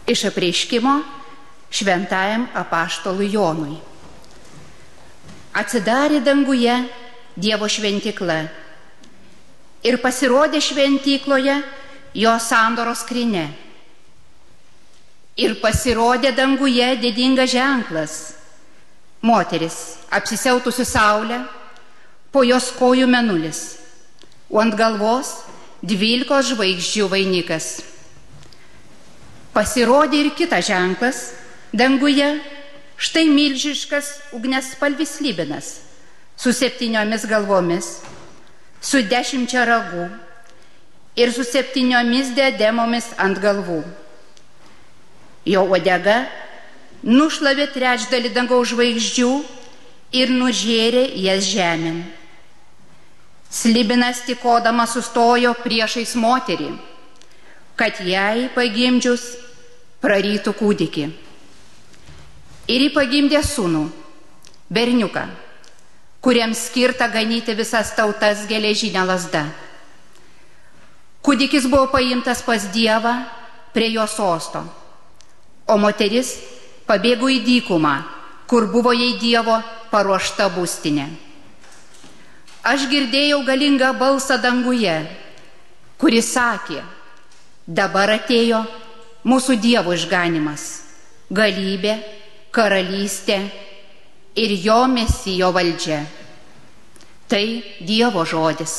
Iš apreiškimo šventajam apaštalui Jonui. Atsidarė danguje Dievo šventykla ir pasirodė šventykloje jo sandoros skrynia. Ir pasirodė danguje didingas ženklas, moteris apsisiautusi saulę, po jos kojų mėnulis, o ant galvos 12 žvaigždžių vainikas. Pasirodė ir kitas ženklas danguje, štai milžiškas ugniaspalvis slibinas, su 7 galvomis, su 10 ragų ir su 7 diademomis ant galvų. Jo uodega nušlavė trečdalį dangaus žvaigždžių ir nužėrė jas žemėn. Slibinas tykodamas sustojo priešais moterį, kad jai pagimdžius prarytų kūdikį. Ir ji pagimdė sūnų, berniuką, kuriems skirta ganyti visas tautas geležinę lazdą. Kūdikis buvo paimtas pas Dievą prie jo sosto, o moteris pabėgo į dykumą, kur buvo jai Dievo paruošta būstinė. Aš girdėjau galingą balsą danguje, kuris sakė: dabar atėjo mūsų Dievo išganimas, galybė, karalystė ir jo Mesijo valdžia. Tai Dievo žodis.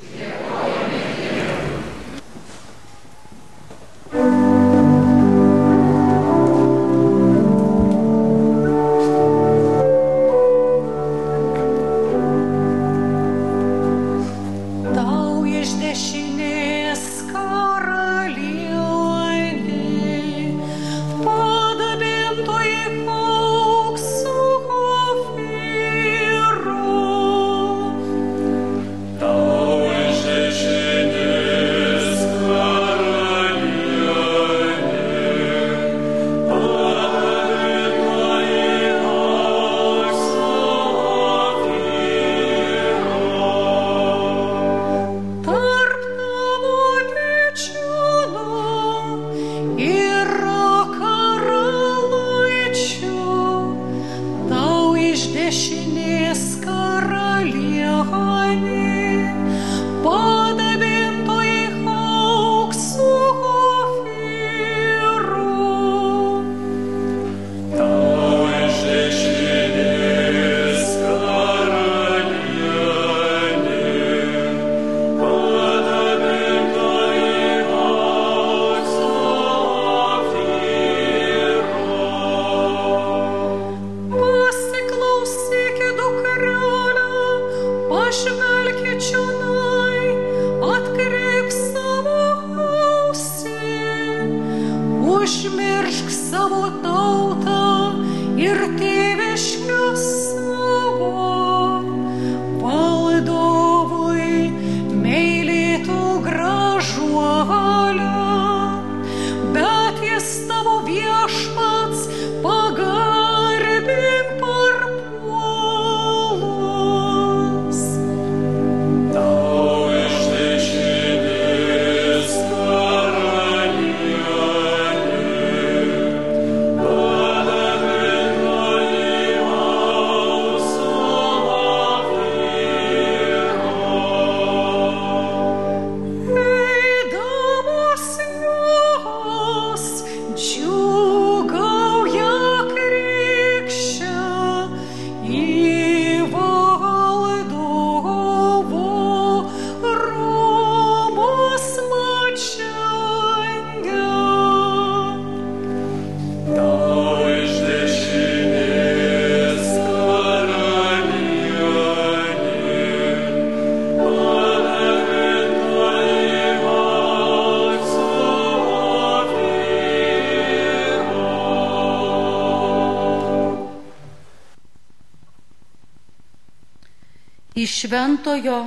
Iš šventojo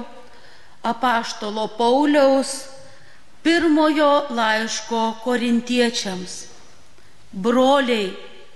apaštalo Pauliaus pirmojo laiško korintiečiams. Broliai,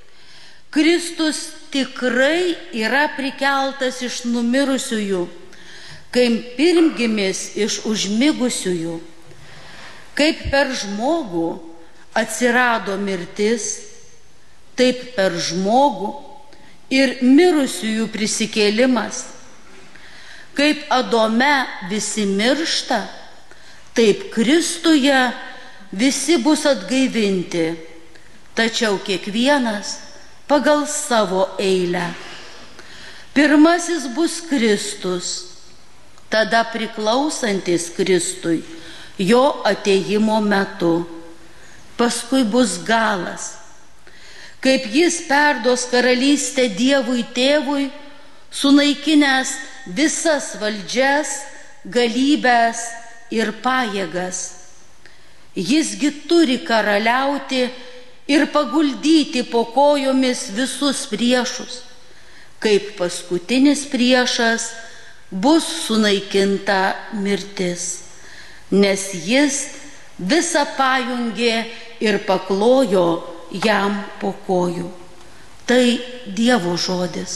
Kristus tikrai yra prikeltas iš numirusiųjų, kaip pirmgimis iš užmigusiųjų. Kaip per žmogų atsirado mirtis, taip per žmogų ir mirusiųjų prisikėlimas. Kaip Adome visi miršta, taip Kristuje visi bus atgaivinti, tačiau kiekvienas pagal savo eilę. Pirmasis bus Kristus, tada priklausantis Kristui jo atėjimo metu. Paskui bus galas, kaip jis perduos karalystę Dievui Tėvui, sunaikinęs visas valdžias, galybes ir pajėgas. Jisgi turi karaliauti ir paguldyti po kojomis visus priešus. Kaip paskutinis priešas bus sunaikinta mirtis, nes jis visą pajungė ir paklojo jam po kojų. Tai Dievo žodis.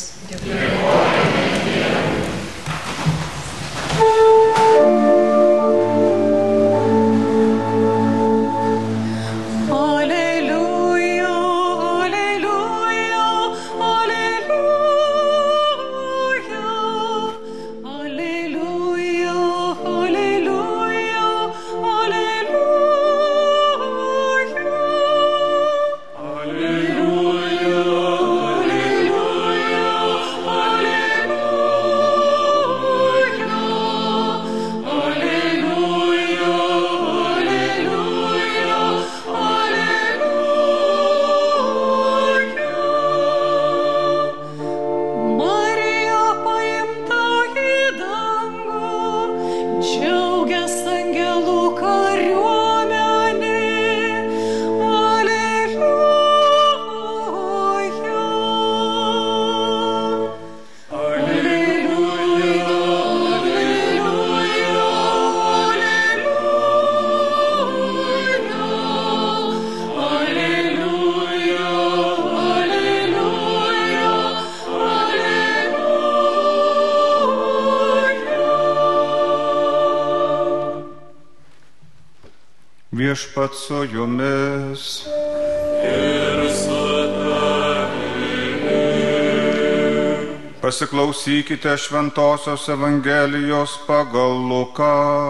Viešpats su jumis. Ir su tavimi. Pasiklausykite Šventosios Evangelijos pagal Luką.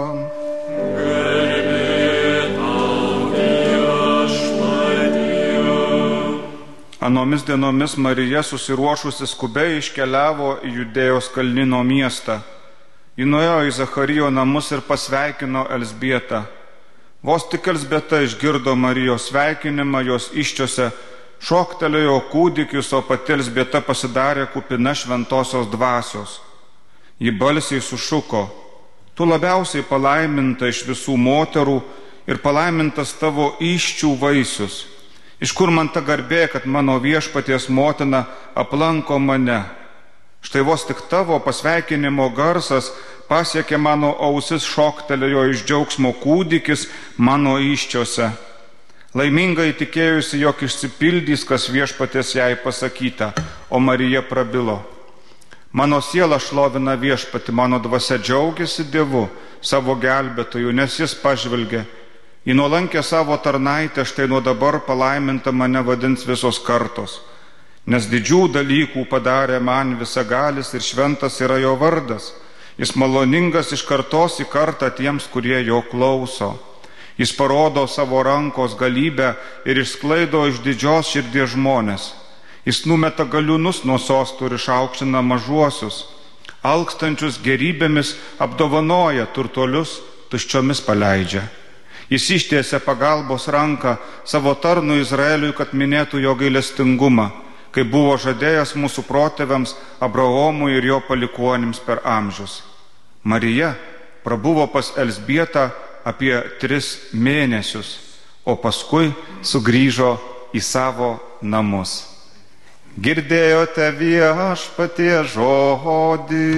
Garbė tau, Viešpatie. Anomis dienomis Marija susiruošusi skubiai iškeliavo į Judėjos kalnyno miestą. Ji nuėjo į Zacharijo namus ir pasveikino Elzbietą. Vos tik Elzbieta išgirdo Marijos sveikinimą, jos iščiose šoktelėjo kūdikis, o pati Elzbieta pasidarė kupina šventosios dvasios. Ji balsiai sušuko: tu labiausiai palaiminta iš visų moterų ir palaimintas tavo įsčių vaisius. Iš kur man ta garbė, kad mano Viešpaties motina aplanko mane? Štai vos tik tavo pasveikinimo garsas pasiekė mano ausis, šoktelėjo iš džiaugsmo kūdikis mano įsčiose. Laimingai tikėjusi, jog išsipildys, kas Viešpaties jai pasakyta, o Marija prabilo: mano siela šlovina Viešpatį, mano dvasia džiaugiasi Dievu, savo gelbėtoju, nes jis pažvelgė į nuolankę savo tarnaitę, štai nuo dabar palaiminta mane vadins visos kartos. Nes didžių dalykų padarė man visagalis ir šventas yra jo vardas. Jis maloningas iš kartos į kartą tiems, kurie jo klauso. Jis parodo savo rankos galybę ir išsklaido iš didžios širdies žmonės. Jis numeta galiūnus nuo sostų ir išaukština mažuosius. Alkstančius gerybėmis apdovanoja, turtuolius tuščiomis paleidžia. Jis ištiesia pagalbos ranką savo tarnui Izraeliui, kad minėtų jo gailestingumą, kaip buvo žadėjęs mūsų protėviams Abraomui ir jo palikuonims per amžius. Marija prabuvo pas Elzbietą apie 3 mėnesius, o paskui sugrįžo į savo namus. Girdėjote Viešpaties žodį.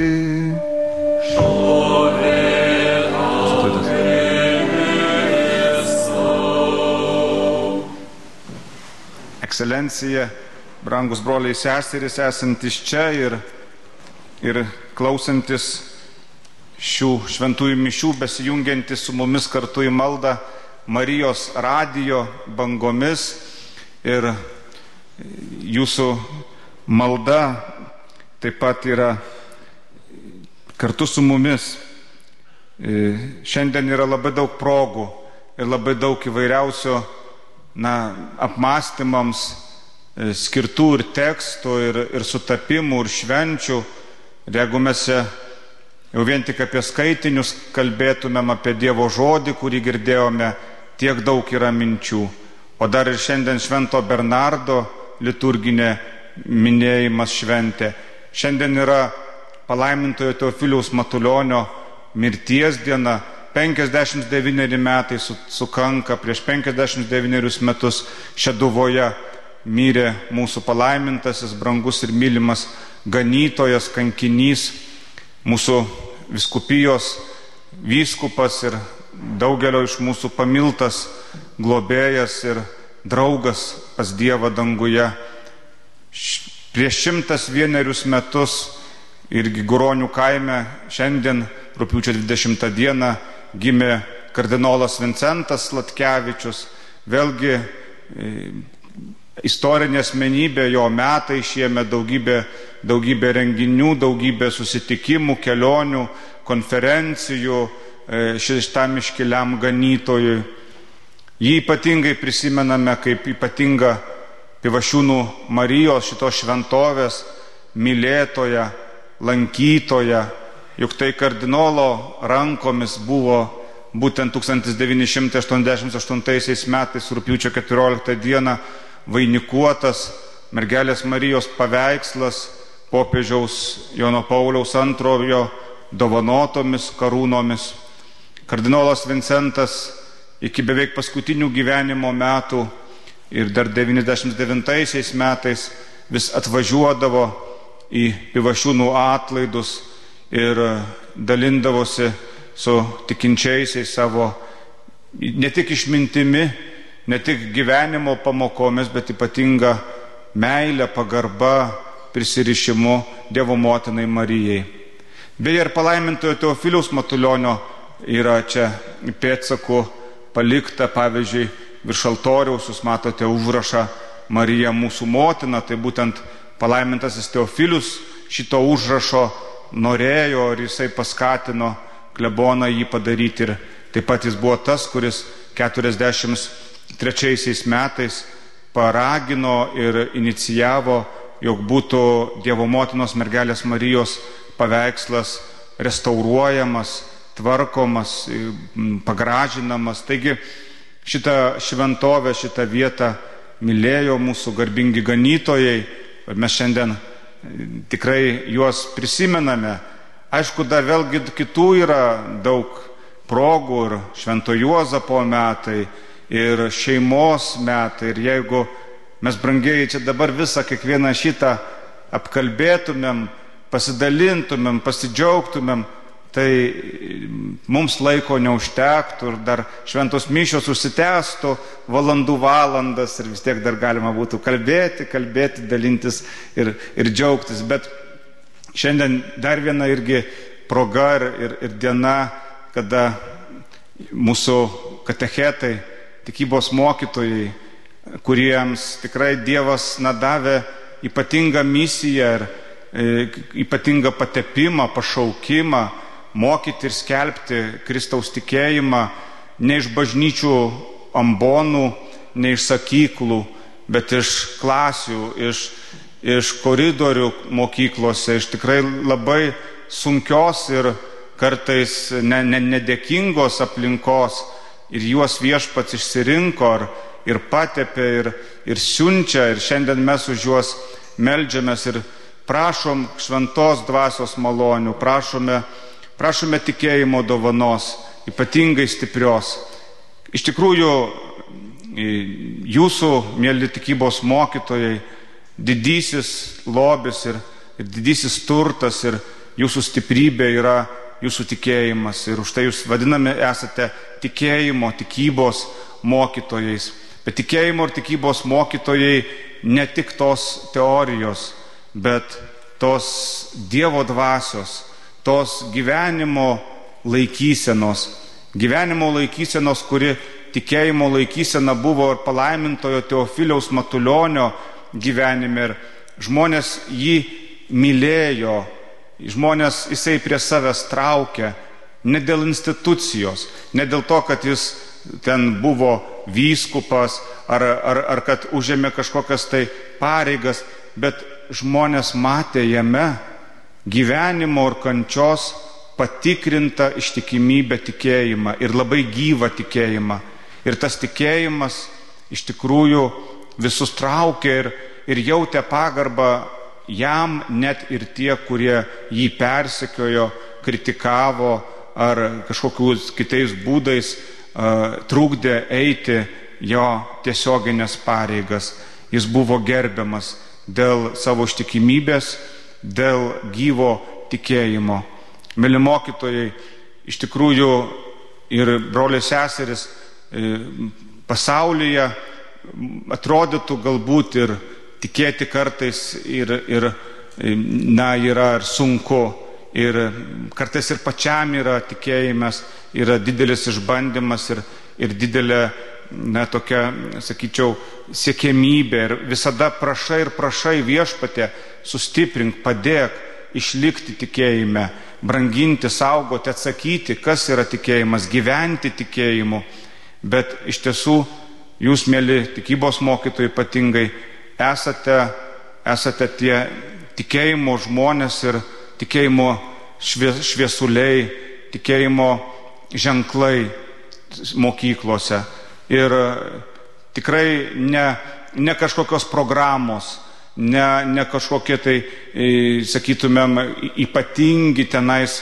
Ekscelencija, brangus broliai seserys, esantis čia ir klausantis šių šventųjų mišių, besijungiantis su mumis kartu į maldą, Marijos radijo bangomis ir jūsų malda taip pat yra kartu su mumis. Šiandien yra labai daug progų ir labai daug įvairiausių apmąstymams skirtų ir tekstų, ir sutapimų, ir švenčių. Ir jeigu mes jau vien tik apie skaitinius kalbėtumėm, apie Dievo žodį, kurį girdėjome, tiek daug yra minčių. O dar ir šiandien Švento Bernardo liturginė minėjimas šventė. Šiandien yra palaimintojo Teofiliaus Matulionio mirties diena. 59 metai sukanka, prieš 59 metus Šeduvoje mirė mūsų palaimintasis, brangus ir mylimas ganytojas, kankinys, mūsų vyskupijos vyskupas ir daugelio iš mūsų pamiltas globėjas ir draugas pas Dievą danguje. Prieš 101 metus irgi Guronių kaime šiandien, rugpjūčio 20 dieną, gimė kardinolas Vincentas Sladkevičius. Vėlgi istorinė asmenybė, jo metai šiemet, daugybė renginių, daugybė susitikimų, kelionių, konferencijų šitam iškiliam ganytojui. Jį ypatingai prisimename kaip ypatingą Pivašiūnų Marijos šitos šventovės mylėtoją, lankytoją. Juk tai kardinolo rankomis buvo būtent 1988 metais rugpjūčio 14 dieną vainikuotas mergelės Marijos paveikslas popiežiaus Jono Pauliaus II dovanotomis karūnomis. Kardinolas Vincentas iki beveik paskutinių gyvenimo metų ir dar 99 metais vis atvažiuodavo į Pivašiūnų atlaidus ir dalindavosi su tikinčiaisiais savo ne tik išmintimi, ne tik gyvenimo pamokomis, bet ypatinga meilė, pagarba, prisirišimu Dievo motinai Marijai. Beje, ir palaimintojo Teofiliaus Matulionio yra čia pėdsakų palikta, pavyzdžiui, virš altoriaus jūs matote užrašą Marija mūsų motina, tai būtent palaimintasis Teofilius šito užrašo norėjo ir jisai paskatino kleboną jį padaryti. Ir taip pat jis buvo tas, kuris 43 metais paragino ir inicijavo, jog būtų Dievo motinos mergelės Marijos paveikslas restauruojamas, tvarkomas, pagražinamas. Taigi šitą šventovę, šitą vietą mylėjo mūsų garbingi ganytojai ir mes šiandien tikrai juos prisimename. Aišku, dar vėlgi kitų yra daug progų, ir Švento Juozapo metai, ir šeimos metai. Ir jeigu mes, brangieji, čia dabar visą kiekvieną šitą apkalbėtumėm, pasidalintumėm, pasidžiaugtumėm, tai mums laiko neužtektų ir dar šventos mišios užsitęstų valandas ir vis tiek dar galima būtų kalbėti, dalintis ir džiaugtis. Bet šiandien dar viena irgi proga ir diena, kada mūsų katechetai, tikybos mokytojai, kuriems tikrai Dievas davė ypatingą misiją ir ypatingą patepimą, pašaukimą, mokyti ir skelbti Kristaus tikėjimą ne iš bažnyčių ambonų, ne iš sakyklų, bet iš klasių, iš koridorių mokyklose, iš tikrai labai sunkios ir kartais nedėkingos aplinkos. Ir juos Viešpats išsirinko ir patepė ir siunčia. Ir šiandien mes už juos meldžiamės ir prašom šventos dvasios malonių, prašome tikėjimo dovanos, ypatingai stiprios. Iš tikrųjų, jūsų, mėly tikybos mokytojai, didysis lobis ir didysis turtas ir jūsų stiprybė yra jūsų tikėjimas. Ir už tai jūs vadinami esate tikėjimo, tikybos mokytojais. Bet tikėjimo ir tikybos mokytojai ne tik tos teorijos, bet tos Dievo dvasios, tos gyvenimo laikysenos, kuri tikėjimo laikysena buvo ir palaimintojo Teofiliaus Matulionio gyvenime. Ir žmonės jį mylėjo, žmonės jisai prie savęs traukė, ne dėl institucijos, ne dėl to, kad jis ten buvo vyskupas ar kad užėmė kažkokias tai pareigas, bet žmonės matė jame gyvenimo ir kančios patikrintą ištikimybę tikėjimą ir labai gyvą tikėjimą. Ir tas tikėjimas iš tikrųjų visus traukė ir jautė pagarbą jam net ir tie, kurie jį persekiojo, kritikavo ar kažkokius kitais būdais trukdė eiti jo tiesioginės pareigas. Jis buvo gerbiamas dėl savo ištikimybės, dėl gyvo tikėjimo. Mėly mokytojai, iš tikrųjų ir broliai seseris pasaulyje atrodytų galbūt ir tikėti kartais yra ir sunku, ir kartais ir pačiam yra tikėjimas, yra didelis išbandymas ir didelė, tokia, sakyčiau, siekiamybė. Ir visada prašai Viešpatie, sustiprink, padėk išlikti tikėjime, branginti, saugoti, atsakyti, kas yra tikėjimas, gyventi tikėjimu. Bet iš tiesų jūs, mėly tikybos mokytojai, ypatingai esate tie tikėjimo žmonės ir tikėjimo šviesuliai, tikėjimo ženklai mokyklose. Ir tikrai ne kažkokios programos, ne kažkokie tai, sakytumėm, ypatingi tenais,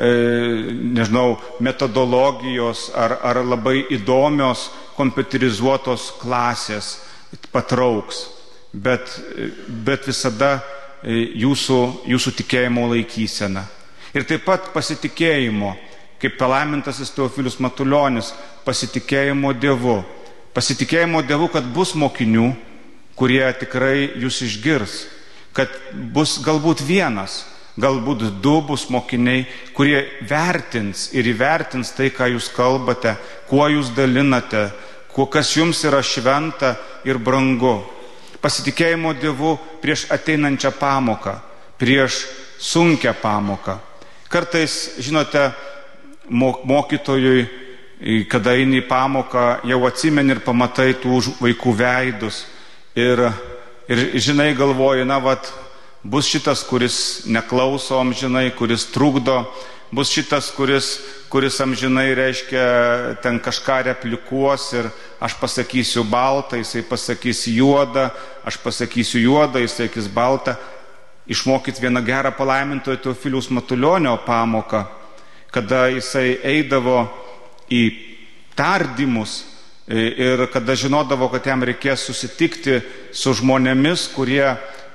metodologijos ar labai įdomios kompiuterizuotos klasės patrauks, bet visada jūsų tikėjimo laikysena. Ir taip pat pasitikėjimo, kaip palaimintasis Teofilius Matulionis, pasitikėjimo Dievu. Pasitikėjimo Dievu, kad bus mokinių, kurie tikrai jūs išgirs, kad bus galbūt vienas, galbūt du bus mokiniai, kurie vertins ir įvertins tai, ką jūs kalbate, kuo jūs dalinate, kas jums yra šventa ir brangu. Pasitikėjimo Dievu prieš ateinančią pamoką, prieš sunkią pamoką. Kartais, žinote, mokytojui, kada eini į pamoką, jau atsimeni ir pamatai tų vaikų veidus. Ir žinai, galvoji, bus šitas, kuris neklauso amžinai, kuris trukdo, bus šitas, kuris amžinai, reiškia, ten kažką replikuos ir aš pasakysiu baltą, jisai pasakys juodą, aš pasakysiu juodą, jisai sakys baltą. Išmokyti vieną gerą palaimintojo Teofiliaus Matulionio pamoką, kada jisai eidavo į tardymus ir kada žinodavo, kad jam reikės susitikti su žmonėmis, kurie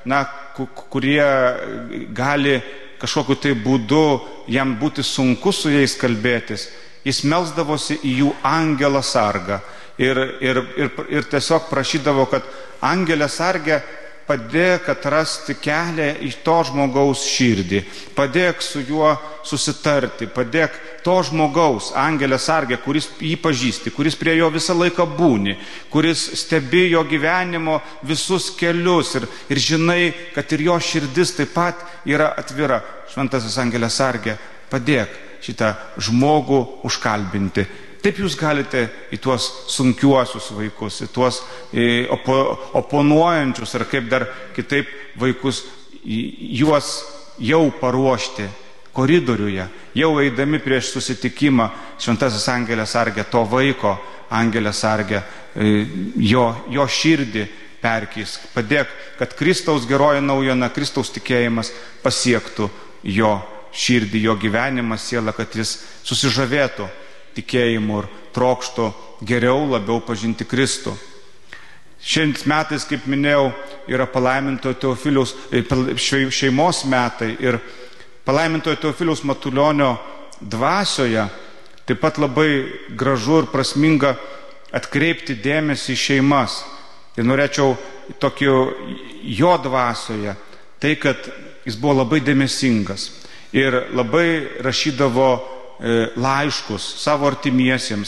gali kažkokiu tai būdu jam būti sunku su jais kalbėtis, jis melsdavosi į jų angelą sargą ir tiesiog prašydavo, kad angelė sargė padėk atrasti kelią į to žmogaus širdį, padėk su juo susitarti, padėk to žmogaus, angelė sargė, kuris jį pažįsti, kuris prie jo visą laiką būni, kuris stebi jo gyvenimo visus kelius ir žinai, kad ir jo širdis taip pat yra atvira. Šventasis angelė sargė, padėk šitą žmogų užkalbinti. Taip jūs galite į tuos sunkiuosius vaikus, į tuos oponuojančius, ar kaip dar kitaip vaikus, juos jau paruošti koridoriuje, jau eidami prieš susitikimą. Šventasis angelė sargė to vaiko, angelė sargė jo širdį perkeis. Padėk, kad Kristaus geroji naujiena, Kristaus tikėjimas pasiektų jo širdį, jo gyvenimą, sielą, kad jis susižavėtų tikėjimu ir trokštų geriau, labiau pažinti Kristų. Šiandien metais, kaip minėjau, yra palaimintojo Teofiliaus šeimos metai ir palaimintojo Teofiliaus Matulionio dvasioje taip pat labai gražu ir prasminga atkreipti dėmesį į šeimas. Ir norėčiau tokio jo dvasioje, tai kad jis buvo labai dėmesingas ir labai rašydavo laiškus savo artimiesiems,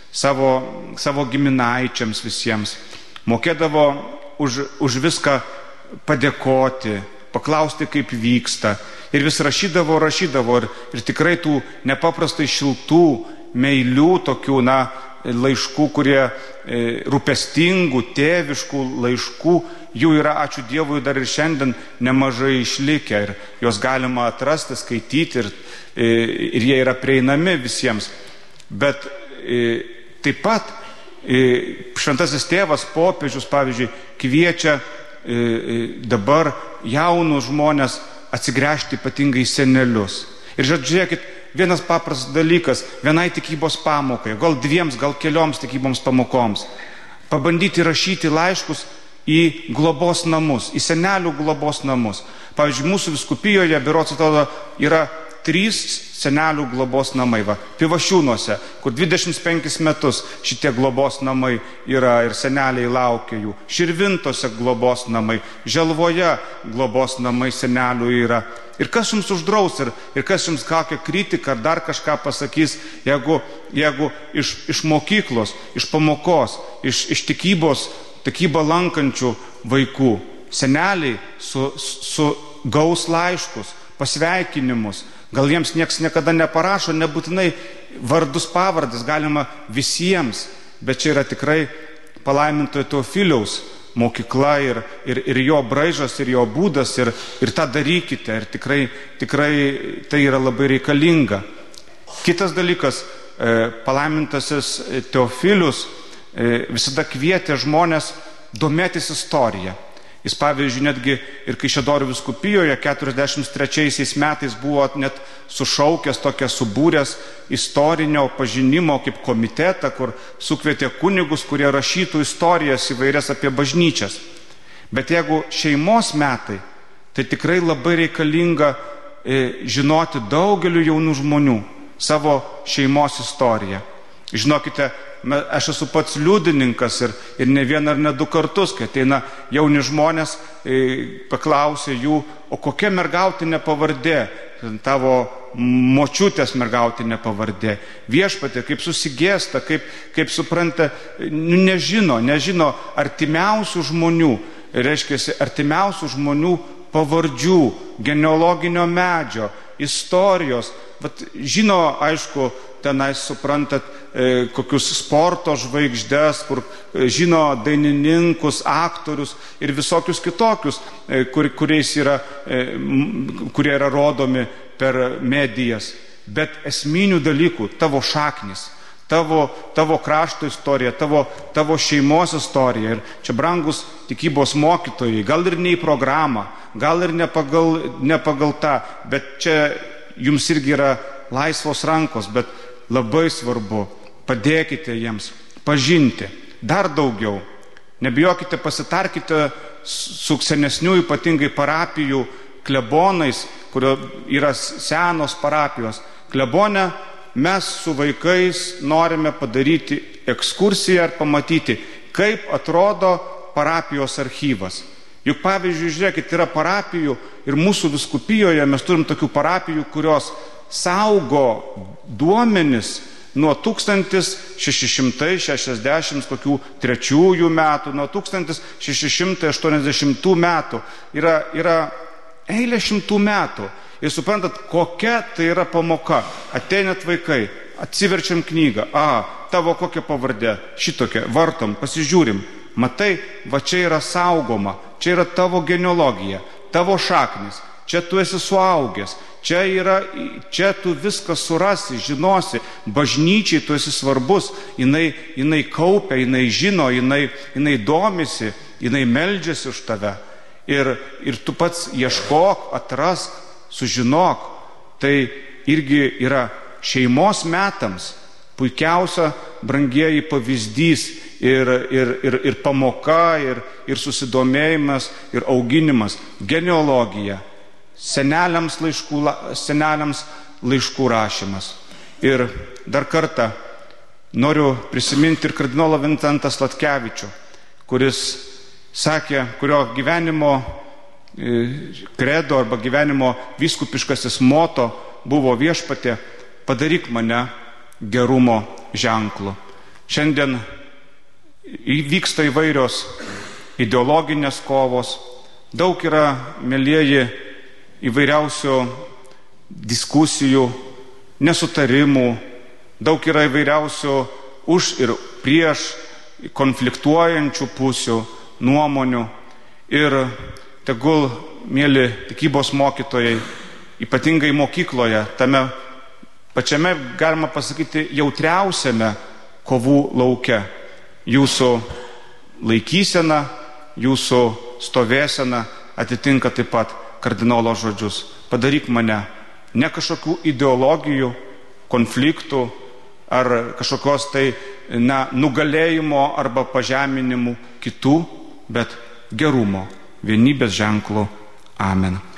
savo giminaičiams visiems. Mokėdavo už viską padėkoti, paklausti, kaip vyksta. Ir vis rašydavo ir tikrai tų nepaprastai šiltų, meilių tokių, laiškų, kurie rūpestingų, tėviškų laiškų, jų yra, ačiū Dievui, dar ir šiandien nemažai išlikę ir juos galima atrasti, skaityti ir jie yra prieinami visiems. Bet taip pat šventasis tėvas, popiežius, pavyzdžiui, kviečia dabar jaunus žmonės atsigręžti ypatingai senelius. Ir žiūrėkit, vienas paprastas dalykas, vienai tikybos pamokai, gal dviems, gal kelioms tikyboms pamokoms, pabandyti rašyti laiškus į globos namus, į senelių globos namus. Pavyzdžiui, mūsų vyskupijoje, berods atrodo, yra 3 senelių globos namai, Pivašiūnuose, kur 25 metus šitie globos namai yra ir seneliai laukia jų. Širvintose globos namai, Želvoje globos namai senelių yra. Ir kas jums uždraus, ir kas jums kokią kritiką ar dar kažką pasakys, jeigu iš mokyklos, iš pamokos, iš tikybą lankančių vaikų seneliai gaus laiškus, pasveikinimus. Gal jiems nieks niekada neparašo, nebūtinai vardus pavardės, galima visiems, bet čia yra tikrai palaimintojo Teofiliaus mokykla ir jo braižas, ir jo būdas, ir tą darykite, ir tikrai tai yra labai reikalinga. Kitas dalykas, palaimintasis Teofilius visada kvietė žmonės domėtis istoriją. Jis, pavyzdžiui, netgi ir Kaišiadorių vyskupijoje 43 metais buvo net sušaukęs tokią subūręs istorinio pažinimo kaip komitetą, kur sukvietė kunigus, kurie rašytų istorijas įvairias apie bažnyčias. Bet jeigu šeimos metai, tai tikrai labai reikalinga žinoti daugeliu jaunų žmonių savo šeimos istoriją. Žinokite, aš esu pats liudininkas ir ne vieną ar ne 2 kartus, kai ateina jauni žmonės, paklausia jų, o kokia mergautinė pavardė, tavo močiutės mergautinė pavardė. Viešpatie, kaip susigėsta, kaip supranta, nežino artimiausių žmonių, reiškia artimiausių žmonių pavardžių, genealoginio medžio, istorijos. Žino, aišku, tenais suprantat kokius sporto žvaigždes, kur žino dainininkus, aktorius ir visokius kitokius, kurie yra rodomi per medijas. Bet esminių dalykų, tavo šaknis, tavo krašto istorija, tavo šeimos istorija. Ir čia, brangus tikybos mokytojai, gal ir ne į programą, gal ir ne pagal tą, bet čia jums irgi yra laisvos rankos, bet labai svarbu, padėkite jiems pažinti dar daugiau. Nebijokite, pasitarkite su senesnių, ypatingai parapijų klebonais, kurio yra senos parapijos. Klebone, mes su vaikais norime padaryti ekskursiją ir pamatyti, kaip atrodo parapijos archyvas. Juk, pavyzdžiui, žiūrėkit, yra parapijų ir mūsų vyskupijoje mes turim tokių parapijų, kurios saugo duomenis nuo 1663 metų, nuo 1680 metų. Yra eilė šimtų metų. Ir suprantat, kokia tai yra pamoka. Ateinat vaikai, atsiverčiam knygą. Tavo kokia pavardė? Šitokia, vartom, pasižiūrim. Matai, va čia yra saugoma, čia yra tavo genealogija, tavo šaknis, čia tu esi suaugęs, čia tu viską surasi, žinosi, bažnyčiai tu esi svarbus, jinai kaupia, jinai žino, jinai domisi, jinai meldžiasi už tave. Ir tu pats ieškok, atrask, sužinok. Tai irgi yra šeimos metams puikiausia, brangieji, pavyzdys ir pamoka, ir susidomėjimas, ir auginimas, genealogija, seneliams laiškų rašymas. Ir dar kartą noriu prisiminti ir kardinolą Vincentą Sladkevičių, kuris sakė, kurio gyvenimo kredo arba gyvenimo vyskupiškasis moto buvo: viešpatie, padaryk mane gerumo ženklu. Šiandien vyksta įvairios ideologinės kovos, daug yra, mielieji, įvairiausių diskusijų, nesutarimų, daug yra įvairiausių už ir prieš konfliktuojančių pusių, nuomonių. Ir tegul, mėly tikybos mokytojai, ypatingai mokykloje, tame pačiame, galima pasakyti, jautriausiame kovų lauke, jūsų laikysena, jūsų stovėsena atitinka taip pat kardinolo žodžius. Padaryk mane ne kažkokių ideologijų, konfliktų ar kažkokios tai nugalėjimo arba pažeminimų kitų, bet gerumo, vienybės ženklų. Amen.